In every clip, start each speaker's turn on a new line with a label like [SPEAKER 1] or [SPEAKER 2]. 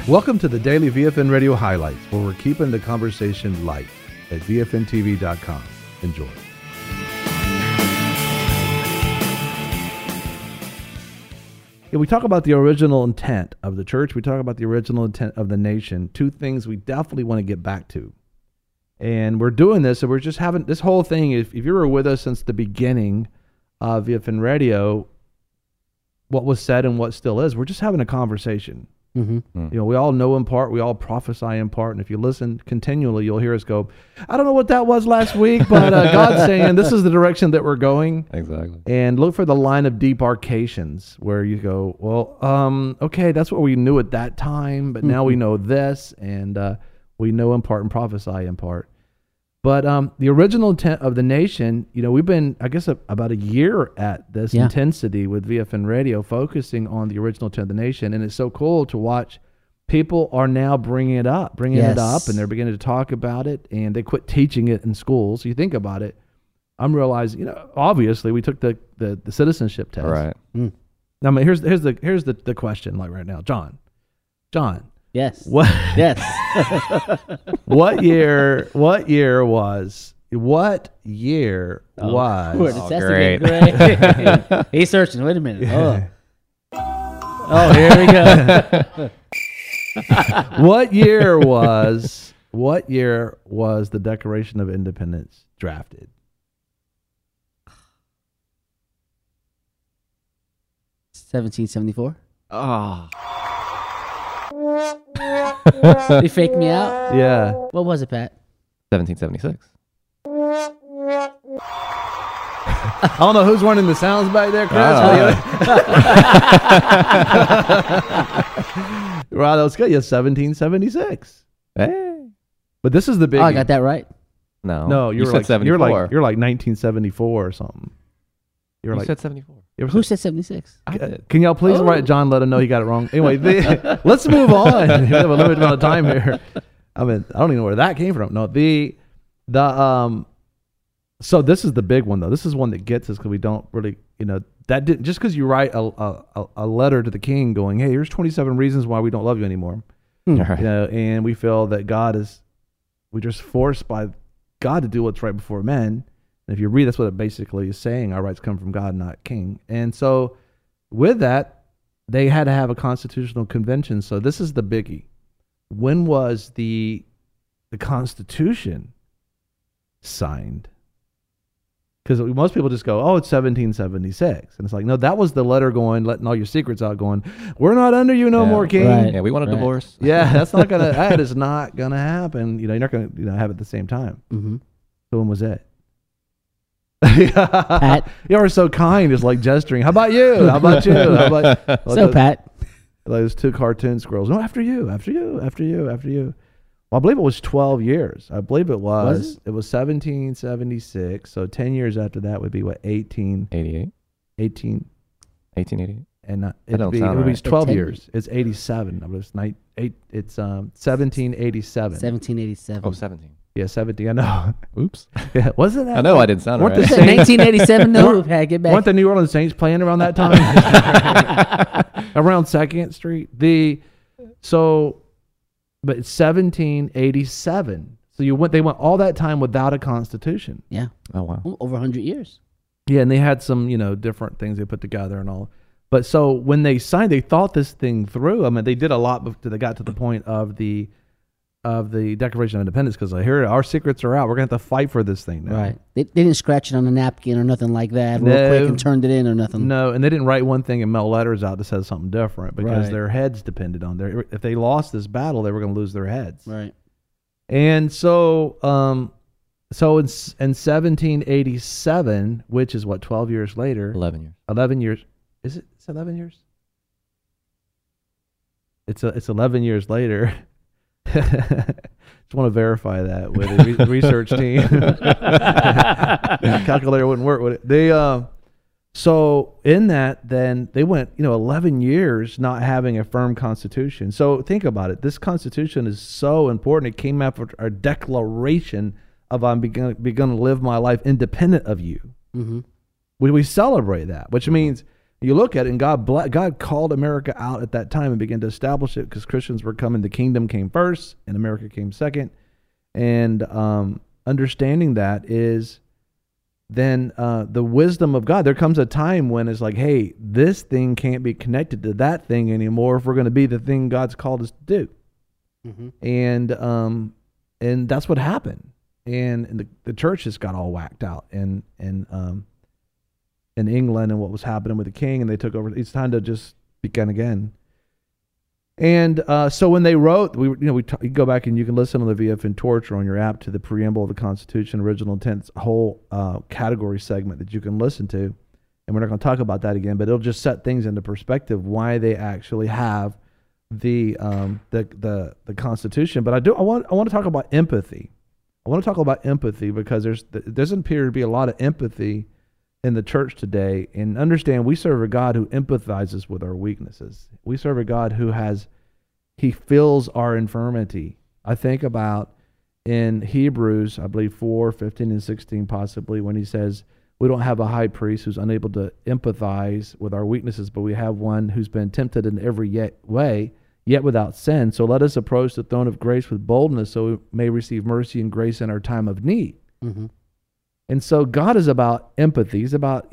[SPEAKER 1] Welcome to the Daily VFN Radio Highlights, where we're keeping the conversation light at VFNTV.com. Enjoy. Yeah, we talk about the original intent of the church. We talk about the original intent of the nation. Two things we definitely want to get back to. And we're doing this, and we're just having this whole thing. If you were with us since the beginning of VFN Radio, what was said and what still is, we're just having a conversation. Mm-hmm. You know, we all know in part, we all prophesy in part, and if you listen continually, you'll hear us go, I don't know what that was last week, but God's saying this is the direction that we're going.
[SPEAKER 2] Exactly.
[SPEAKER 1] And look for the line of demarcations where you go, well, okay, that's what we knew at that time, but now we know this, and we know in part and prophesy in part. But the original intent of the nation, you know, we've been, I guess, about a year at this intensity with VFN Radio, focusing on the original intent of the nation. And it's so cool to watch. People are now bringing it up, and they're beginning to talk about it, and they quit teaching it in schools. So you think about it, I'm realizing, you know, obviously we took the citizenship test.
[SPEAKER 2] Right.
[SPEAKER 1] Now, I mean, here's the question, like right now, John.
[SPEAKER 3] Yes.
[SPEAKER 1] What?
[SPEAKER 3] Yes.
[SPEAKER 1] What year was?
[SPEAKER 3] Great. He's searching. Wait a minute. Oh, here we go.
[SPEAKER 1] What year was the Declaration of Independence drafted?
[SPEAKER 3] 1774.
[SPEAKER 2] Oh.
[SPEAKER 3] You faked me out?
[SPEAKER 1] Yeah.
[SPEAKER 3] What was it, Pat?
[SPEAKER 2] 1776.
[SPEAKER 1] I don't know who's running the sounds back there, Chris. Right, that was good. Yeah, 1776.
[SPEAKER 2] Hey.
[SPEAKER 1] But this is the big.
[SPEAKER 3] Oh, I got that right.
[SPEAKER 1] No,
[SPEAKER 2] you said 74.
[SPEAKER 1] You're like 1974 or something.
[SPEAKER 2] You said 74.
[SPEAKER 3] Who said 76?
[SPEAKER 2] I did.
[SPEAKER 1] Can y'all please write John, let him know he got it wrong? Anyway, let's move on. We have a limited amount of time here. I mean, I don't even know where that came from. No, so this is the big one, though. This is one that gets us because we don't really, you know, that didn't, just because you write a letter to the king going, hey, here's 27 reasons why we don't love you anymore.
[SPEAKER 2] Right.
[SPEAKER 1] You know, and we feel that we're just forced by God to do what's right before men. And if you read, that's what it basically is saying. Our rights come from God, not king. And so with that, they had to have a constitutional convention. So this is the biggie. When was the Constitution signed? Because most people just go, oh, it's 1776. And it's like, no, that was the letter going, letting all your secrets out going, we're not under you no more, king.
[SPEAKER 3] Right.
[SPEAKER 2] Yeah, we want a divorce.
[SPEAKER 1] Yeah, that is not going to happen. You know, you're not going to have it at the same time. Mm-hmm. So when was it?
[SPEAKER 3] Pat,
[SPEAKER 1] you are so kind. It's like gesturing. How about you?
[SPEAKER 3] Pat.
[SPEAKER 1] Those two cartoon squirrels. No, after you. Well, I believe it was 12 years. I believe it was. It was 1776. So 10 years after that would be what? 1888.
[SPEAKER 2] 1888.
[SPEAKER 1] And it would be 12 years. It's 87. It's 1787.
[SPEAKER 3] 1787.
[SPEAKER 2] Oh, 17.
[SPEAKER 1] Yeah, 70. I know.
[SPEAKER 2] Oops.
[SPEAKER 1] Yeah, wasn't that?
[SPEAKER 2] I know I didn't sound right.
[SPEAKER 3] 1987. No, Pat, get back.
[SPEAKER 1] Weren't the New Orleans Saints playing around that time? Around 2nd Street. But it's 1787. So they went all that time without a constitution.
[SPEAKER 3] Yeah.
[SPEAKER 2] Oh, wow.
[SPEAKER 3] Over 100 years.
[SPEAKER 1] Yeah, and they had some, you know, different things they put together and all. But so when they signed, they thought this thing through. I mean, they did a lot before they got to the point of the Declaration of Independence, because I hear our secrets are out. We're going to have to fight for this thing now.
[SPEAKER 3] Right. They didn't scratch it on a napkin or nothing like that real quick and turned it in or nothing.
[SPEAKER 1] No, and they didn't write one thing and mail letters out that says something different because their heads depended on if they lost this battle, they were going to lose their heads.
[SPEAKER 3] Right.
[SPEAKER 1] And so in 1787, which is what, 12 years later?
[SPEAKER 2] 11 years.
[SPEAKER 1] 11 years. Is it? It's 11 years? It's 11 years later. Just want to verify that with the research team. Calculator wouldn't work with it. So in that, then they went, 11 years not having a firm constitution. So think about it. This constitution is so important. It came after a declaration of I'm begun to live my life independent of you. Mm-hmm. We celebrate that, which means You look at it, and God called America out at that time and began to establish it because Christians were coming. The kingdom came first, and America came second. And understanding that is then the wisdom of God. There comes a time when it's like, hey, this thing can't be connected to that thing anymore if we're going to be the thing God's called us to do. Mm-hmm. And that's what happened. And the church just got all whacked out in England and what was happening with the king, and they took over. It's time to just begin again. And so when they wrote, you can go back and you can listen on the VFN Torch or on your app to the preamble of the Constitution, original intent, whole category segment that you can listen to. And we're not going to talk about that again, but it'll just set things into perspective why they actually have the Constitution. But I want to talk about empathy. I want to talk about empathy because there doesn't appear to be a lot of empathy in the church today. And understand, we serve a God who empathizes with our weaknesses. We serve a God He feels our infirmity. I think about in Hebrews, I believe 4, 15 and 16 possibly, when he says, we don't have a high priest who's unable to empathize with our weaknesses, but we have one who's been tempted in every way, yet without sin. So let us approach the throne of grace with boldness so we may receive mercy and grace in our time of need. Mm-hmm. And so God is about empathy. He's about,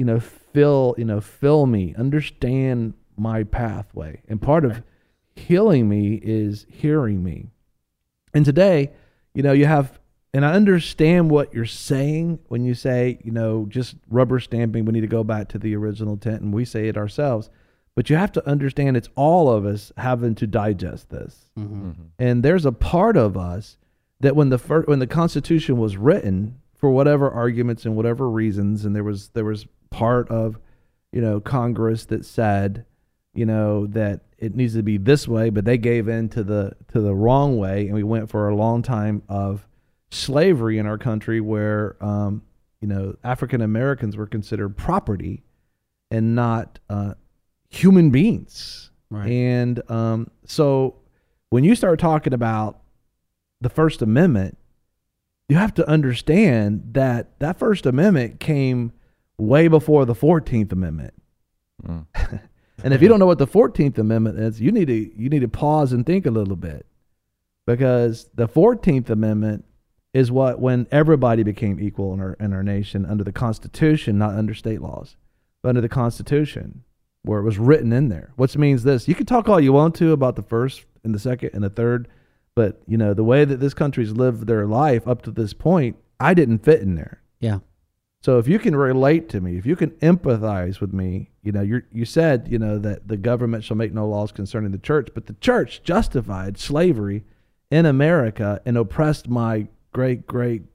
[SPEAKER 1] fill me, understand my pathway. And part of healing me is hearing me. And today, you have, and I understand what you're saying when you say, just rubber stamping, we need to go back to the original intent, and we say it ourselves. But you have to understand it's all of us having to digest this. Mm-hmm. And there's a part of us that when the Constitution was written, for whatever arguments and whatever reasons, and there was part of, Congress that said, that it needs to be this way, but they gave in to the wrong way, and we went for a long time of slavery in our country where, African Americans were considered property and not human beings. Right. And so when you start talking about the First Amendment, you have to understand that First Amendment came way before the 14th Amendment. Mm. And if you don't know what the 14th Amendment is, you need to pause and think a little bit, because the 14th Amendment is when everybody became equal in our nation under the Constitution, not under state laws, but under the Constitution, where it was written in there. Which means this: you can talk all you want to about the first and the second and the third, but the way that this country's lived their life up to this point, I didn't fit in there. Yeah. So if you can relate to me, if you can empathize with me, you said, that the government shall make no laws concerning the church, but the church justified slavery in America and oppressed my great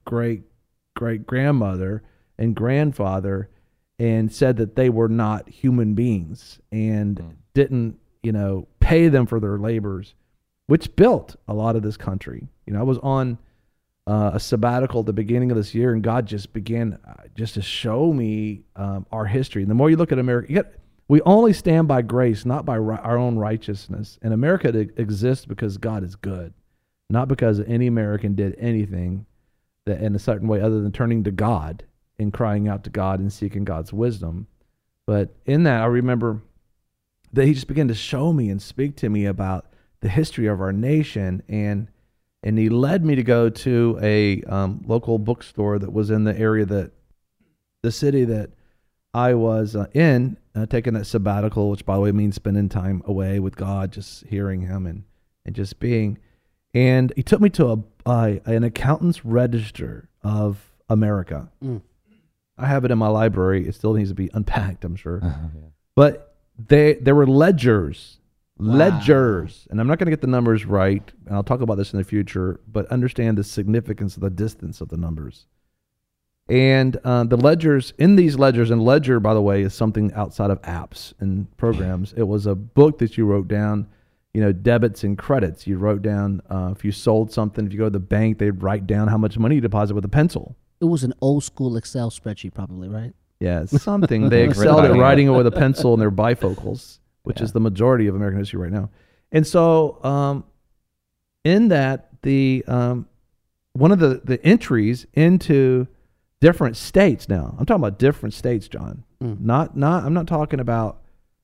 [SPEAKER 1] grandmother and grandfather, and said that they were not human beings and didn't, pay them for their labors, which built a lot of this country. I was on a sabbatical at the beginning of this year, and God just began just to show me our history. And the more you look at America, we only stand by grace, not by our own righteousness. And America exists because God is good, not because any American did anything that in a certain way other than turning to God and crying out to God and seeking God's wisdom. But in that, I remember that he just began to show me and speak to me about the history of our nation, and he led me to go to a local bookstore that was in the area the city that I was in, taking that sabbatical, which by the way means spending time away with God, just hearing him and just being. And he took me to an accountant's register of America. Mm. I have it in my library. It still needs to be unpacked, I'm sure. Yeah. But there were ledgers. Wow. Ledgers, and I'm not going to get the numbers right, and I'll talk about this in the future, but understand the significance of the distance of the numbers. And the ledgers, in these ledgers, and ledger, by the way, is something outside of apps and programs. It was a book that you wrote down, debits and credits. You wrote down if you sold something, if you go to the bank, they'd write down how much money you deposit with a pencil.
[SPEAKER 3] It was an old school Excel spreadsheet probably, right?
[SPEAKER 1] Yeah, it's something. They excelled at writing it with a pencil and their bifocals, which is the majority of American history right now. And so in that, the one of the entries into different states now, I'm talking about different states, John. I'm not talking about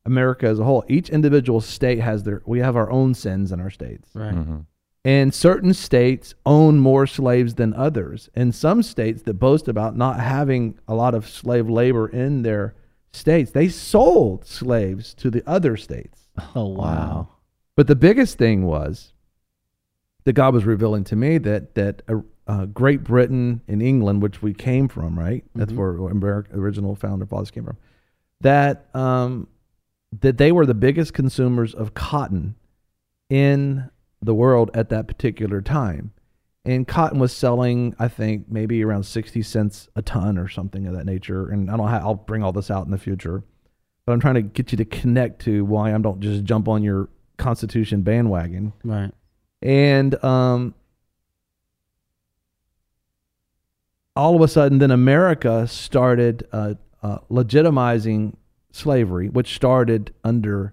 [SPEAKER 1] America as a whole, each individual state we have our own sins in our states.
[SPEAKER 3] Right.
[SPEAKER 2] Mm-hmm.
[SPEAKER 1] And certain states own more slaves than others. And some states that boast about not having a lot of slave labor in their states, they sold slaves to the other states.
[SPEAKER 3] Oh, wow.
[SPEAKER 1] But the biggest thing was that God was revealing to me that Great Britain and England, which we came from, right? That's where America, original founder fathers came from. That they were the biggest consumers of cotton in the world at that particular time. And cotton was selling, I think, maybe around 60 cents a ton or something of that nature. And I'll bring all this out in the future. But I'm trying to get you to connect to why I don't just jump on your Constitution bandwagon.
[SPEAKER 3] Right.
[SPEAKER 1] And all of a sudden, then America started legitimizing slavery, which started under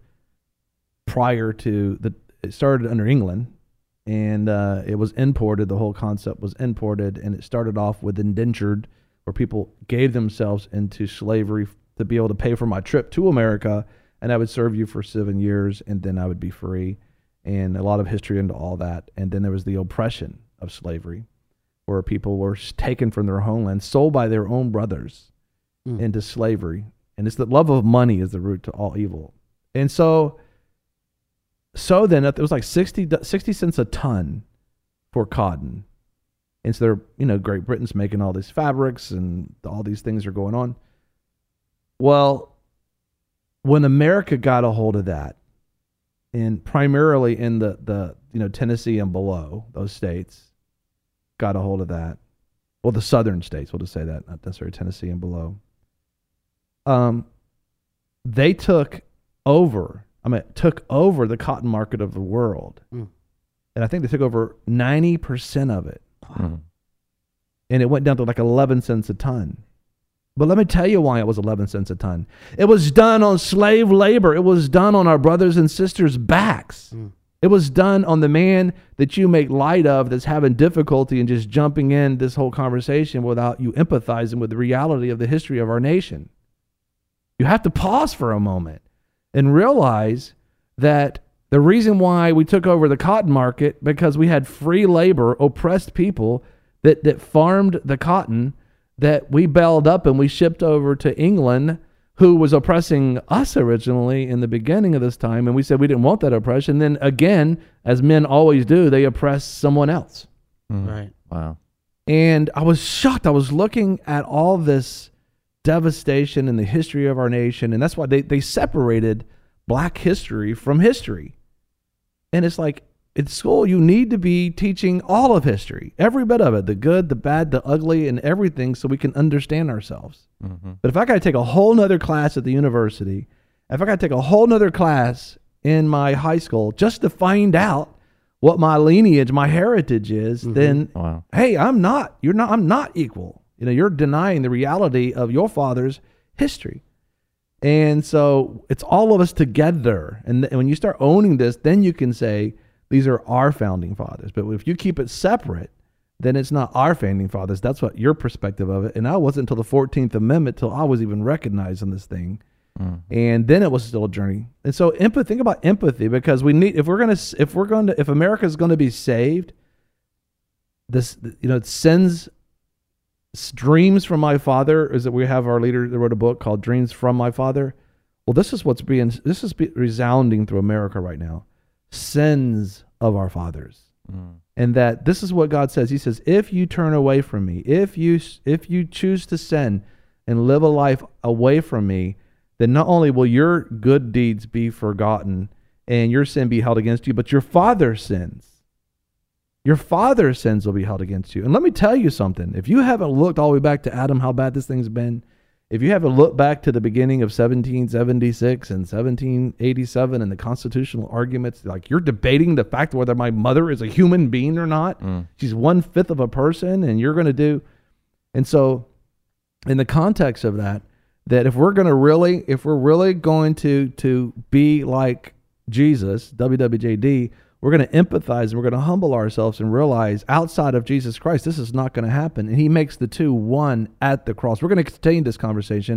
[SPEAKER 1] England, and it was imported. The whole concept was imported, and it started off with indentured, where people gave themselves into slavery to be able to pay for my trip to America, and I would serve you for 7 years, and then I would be free. And a lot of history into all that. And then there was the oppression of slavery, where people were taken from their homeland, sold by their own brothers into slavery. And it's the love of money is the root to all evil. And so then it was like 60 cents a ton for cotton. And so Great Britain's making all these fabrics and all these things are going on. Well, when America got a hold of that, and primarily in the Tennessee and below, those states got a hold of that. Well, the southern states, we'll just say that, not necessarily Tennessee and below. They took over the cotton market of the world. And I think they took over 90% of it.
[SPEAKER 2] Mm-hmm.
[SPEAKER 1] And it went down to like 11 cents a ton. But let me tell you why it was 11 cents a ton. It was done on slave labor. It was done on our brothers and sisters' backs. It was done on the man that you make light of that's having difficulty in just jumping in this whole conversation without you empathizing with the reality of the history of our nation. You have to pause for a moment and realize that the reason why we took over the cotton market, because we had free labor, oppressed people that farmed the cotton, that we bailed up and we shipped over to England, who was oppressing us originally in the beginning of this time. And we said we didn't want that oppression. Then again, as men always do, they oppress someone else.
[SPEAKER 3] Right.
[SPEAKER 2] Wow.
[SPEAKER 1] And I was shocked. I was looking at all this devastation in the history of our nation. And that's why they separated black history from history. And it's like, in school, you need to be teaching all of history, every bit of it, the good, the bad, the ugly, and everything, so we can understand ourselves.
[SPEAKER 2] Mm-hmm.
[SPEAKER 1] But if I got to take a whole nother class at the university, if I got to take a whole nother class in my high school just to find out what my lineage, my heritage is, then, hey, I'm not equal. You're denying the reality of your father's history. And so it's all of us together. And when you start owning this, then you can say, these are our founding fathers. But if you keep it separate, then it's not our founding fathers. That's what your perspective of it. And I wasn't until the 14th Amendment till I was even recognized in this thing. And then it was still a journey. And so think about empathy, because we need, if America is going to be saved, this, it sends Dreams from My Father, is that we have our leader that wrote a book called Dreams from My Father. Well, this is resounding through America right now. Sins of our fathers. And that this is what God says. He says, if you turn away from me, if you choose to sin and live a life away from me, then not only will your good deeds be forgotten and your sin be held against you, but your father's sins will be held against you. And let me tell you something. If you haven't looked all the way back to Adam, how bad this thing's been, if you haven't looked back to the beginning of 1776 and 1787 and the constitutional arguments, like you're debating the fact whether my mother is a human being or not. She's 1/5 of a person, and you're going to do. And so in the context of that if we're really going to be like Jesus, WWJD, we're going to empathize and we're going to humble ourselves and realize outside of Jesus Christ, this is not going to happen. And he makes the two one at the cross. We're going to continue this conversation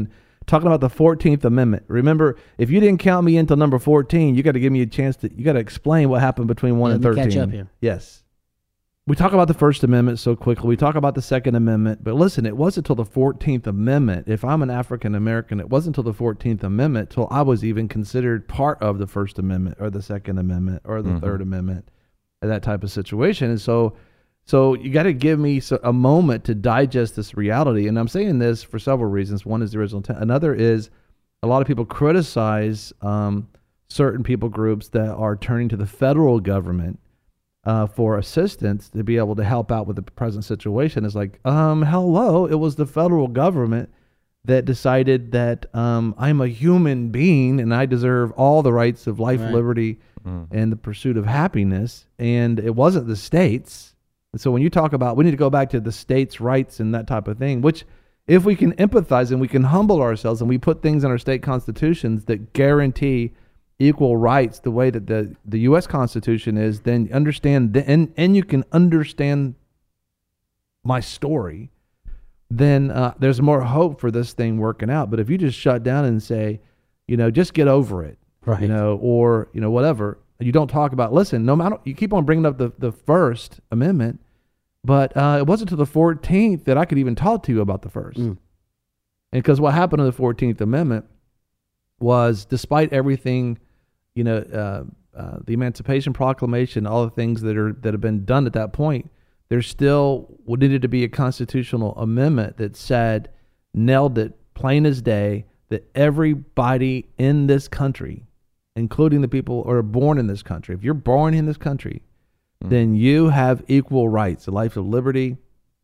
[SPEAKER 1] talking about the 14th Amendment. Remember, if you didn't count me until number 14, you got to give me a chance you got to explain what happened between 1 and 13.
[SPEAKER 3] Catch up here.
[SPEAKER 1] Yes. We talk about the First Amendment so quickly. We talk about the Second Amendment. But listen, it wasn't until the 14th Amendment. If I'm an African American, it wasn't until the 14th Amendment till I was even considered part of the First Amendment or the Second Amendment or the Third Amendment, that type of situation. And so you got to give me a moment to digest this reality. And I'm saying this for several reasons. One is the original intent. Another is a lot of people criticize certain people groups that are turning to the federal government for assistance to be able to help out with the present situation. It's like, hello, it was the federal government that decided that I'm a human being and I deserve all the rights of life, liberty, and the pursuit of happiness. And it wasn't the states. And so when you talk about, we need to go back to the states' rights and that type of thing, which if we can empathize and we can humble ourselves and we put things in our state constitutions that guarantee equal rights the way that the U.S. Constitution is, then understand, and you can understand my story, then there's more hope for this thing working out. But if you just shut down and say, just get over it,
[SPEAKER 3] right?
[SPEAKER 1] Or whatever, you don't talk about, listen, no matter, you keep on bringing up the First Amendment, but it wasn't until the 14th that I could even talk to you about the first. And because what happened in the 14th Amendment was, despite everything, the Emancipation Proclamation, all the things that have been done at that point, there still needed to be a constitutional amendment that said, nailed it plain as day, that everybody in this country, including the people who are born in this country, if you're born in this country, then you have equal rights, a life of liberty,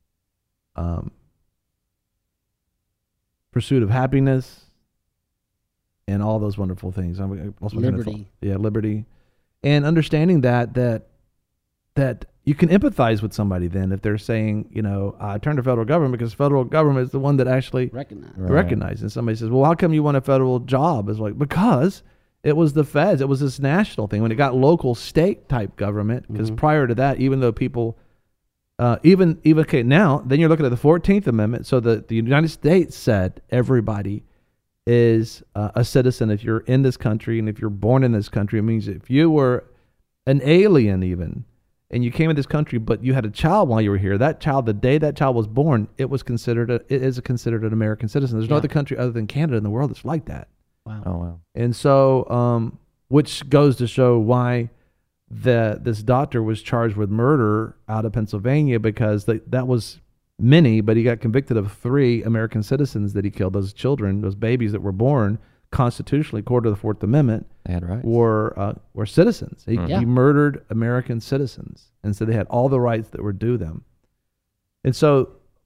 [SPEAKER 1] pursuit of happiness, and all those wonderful things.
[SPEAKER 3] Liberty.
[SPEAKER 1] Liberty. And understanding that you can empathize with somebody then if they're saying, I turn to federal government because federal government is the one that actually recognizes. And somebody says, well, how come you want a federal job? It's like, because it was the feds. It was this national thing. When it got local state type government, because prior to that, even though people, okay, now, then you're looking at the 14th Amendment. So the United States said everybody is a citizen if you're in this country, and if you're born in this country. It means if you were an alien even, and you came in this country, but you had a child while you were here, that child, the day that child was born, it is considered an American citizen. There's no other country other than Canada in the world that's like that.
[SPEAKER 3] Wow.
[SPEAKER 2] Oh, wow.
[SPEAKER 1] And so, which goes to show why this doctor was charged with murder out of Pennsylvania, because that was many, but he got convicted of 3 American citizens that he killed. Those children, those babies that were born constitutionally, according to the 4th Amendment,
[SPEAKER 2] they had rights.
[SPEAKER 1] were citizens. He murdered American citizens, and so they had all the rights that were due them. And so,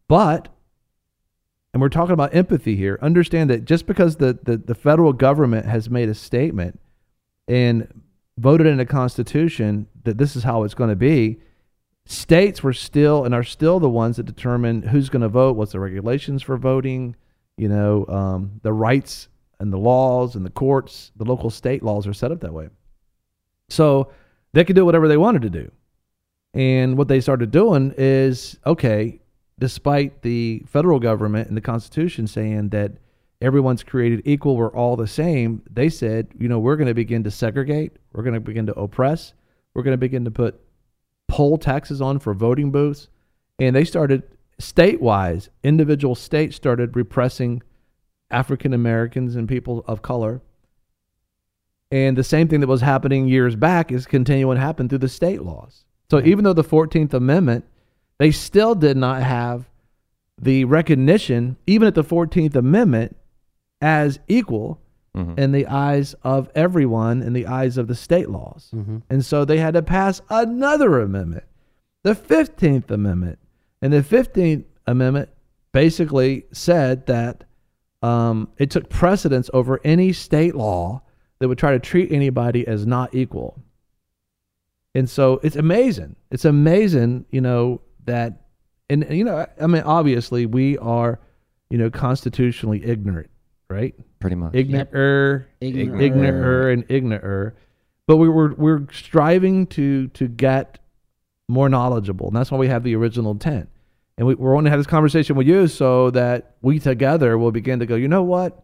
[SPEAKER 1] and we're talking about empathy here, understand that just because the federal government has made a statement and voted in a constitution that this is how it's going to be, states were still and are still the ones that determine who's going to vote, what's the regulations for voting, the rights and the laws and the courts, the local state laws are set up that way. So they could do whatever they wanted to do. And what they started doing is, okay, despite the federal government and the Constitution saying that everyone's created equal, we're all the same, they said, we're going to begin to segregate, we're going to begin to oppress, we're going to begin to put poll taxes on for voting booths. And they started state-wise, individual states started repressing African Americans and people of color. And the same thing that was happening years back is continuing to happen through the state laws. So even though the 14th Amendment, they still did not have the recognition, even at the 14th Amendment, as equal in the eyes of everyone, in the eyes of the state laws. And so they had to pass another amendment, the 15th Amendment. And the 15th Amendment basically said that it took precedence over any state law that would try to treat anybody as not equal. And so it's amazing. It's amazing, that, and obviously we are, constitutionally ignorant, right?
[SPEAKER 2] Pretty much.
[SPEAKER 1] Ignorant and ignorant. But we're striving to get more knowledgeable. And that's why we have the original intent. And we're wanting to have this conversation with you so that we together will begin to go, you know what?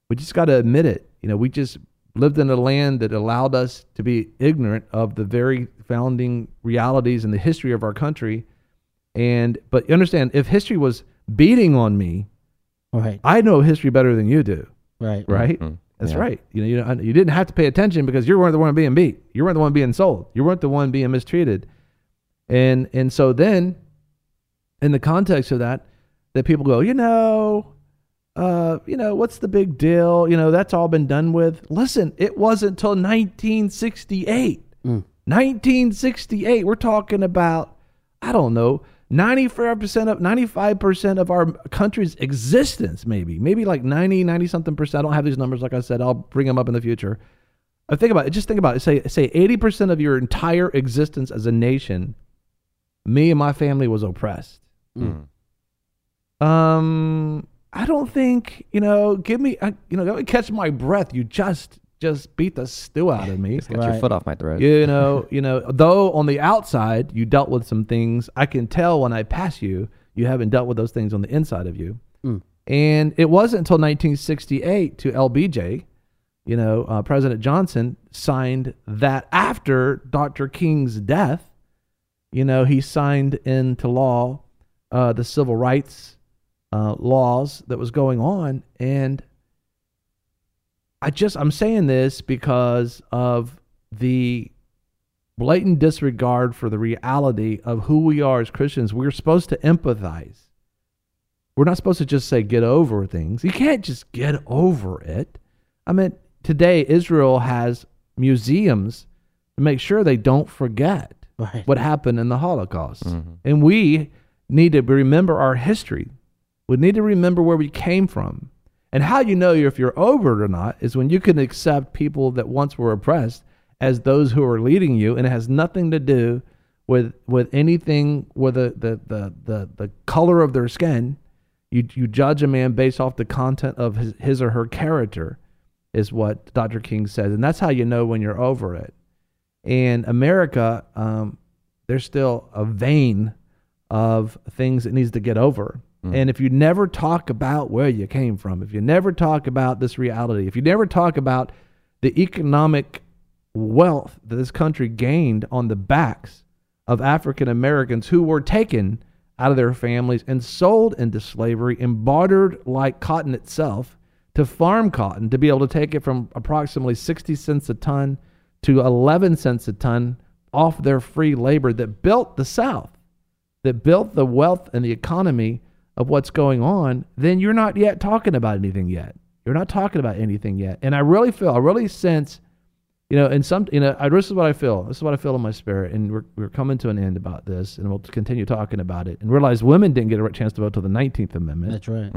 [SPEAKER 1] We just got to admit it. We just lived in a land that allowed us to be ignorant of the very founding realities and the history of our country. But understand, if history was beating on me,
[SPEAKER 3] right,
[SPEAKER 1] I know history better than you do.
[SPEAKER 3] Right.
[SPEAKER 1] Right.
[SPEAKER 2] Mm-hmm.
[SPEAKER 1] That's right. You didn't have to pay attention because you weren't the one being beat. You weren't the one being sold. You weren't the one being mistreated. And so then, in the context of that people go, what's the big deal? That's all been done with. Listen, it wasn't until 1968. 1968. We're talking about, I don't know, 95% of our country's existence, maybe like 90 something percent. I don't have these numbers. Like I said, I'll bring them up in the future. Think about it. Say 80% of your entire existence as a nation, me and my family was oppressed. I don't think, let me catch my breath. You just beat the stew out of me.
[SPEAKER 2] Just got your foot off my throat.
[SPEAKER 1] Though on the outside you dealt with some things, I can tell when I pass you, you haven't dealt with those things on the inside of you. And it wasn't until 1968 to LBJ, President Johnson signed that after Dr. King's death. He signed into law the civil rights laws that was going on. And I'm saying this because of the blatant disregard for the reality of who we are as Christians. We're supposed to empathize. We're not supposed to just say, get over things. You can't just get over it. Today, Israel has museums to make sure they don't forget what happened in the Holocaust. And we need to remember our history. We need to remember where we came from. And how you know if you're over it or not is when you can accept people that once were oppressed as those who are leading you, and it has nothing to do with anything with the color of their skin. You judge a man based off the content of his or her character, is what Dr. King says, and that's how you know when you're over it. And America, there's still a vein of things that needs to get over. And if you never talk about where you came from, if you never talk about this reality, if you never talk about the economic wealth that this country gained on the backs of African Americans who were taken out of their families and sold into slavery and bartered like cotton itself to farm cotton to be able to take it from approximately 60 cents a ton to 11 cents a ton off their free labor that built the South, that built the wealth and the economy of what's going on, then you're not yet talking about anything yet. You're not talking about anything yet. And I really sense, this is what I feel. This is what I feel in my spirit. And we're coming to an end about this, and we'll continue talking about it. And realize women didn't get a chance to vote till the 19th Amendment.
[SPEAKER 3] That's right.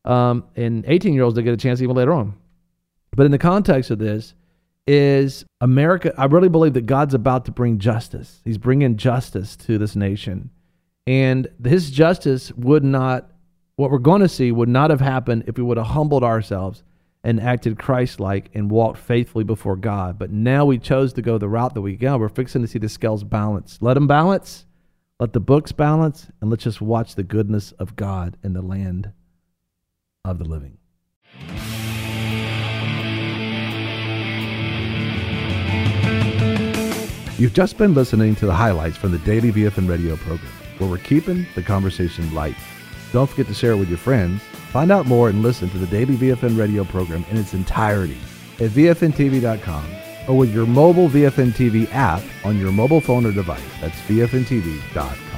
[SPEAKER 1] And 18-year-olds didn't get a chance even later on. But in the context of this is America, I really believe that God's about to bring justice. He's bringing justice to this nation. And his justice what we're going to see would not have happened if we would have humbled ourselves and acted Christ-like and walked faithfully before God. But now we chose to go the route that we go. We're fixing to see the scales balance. Let them balance. Let the books balance. And let's just watch the goodness of God in the land of the living. You've just been listening to the highlights from the Daily VFN radio program, where we're keeping the conversation light. Don't forget to share it with your friends. Find out more and listen to the Daily VFN radio program in its entirety at VFNTV.com or with your mobile VFN TV app on your mobile phone or device. That's VFNTV.com.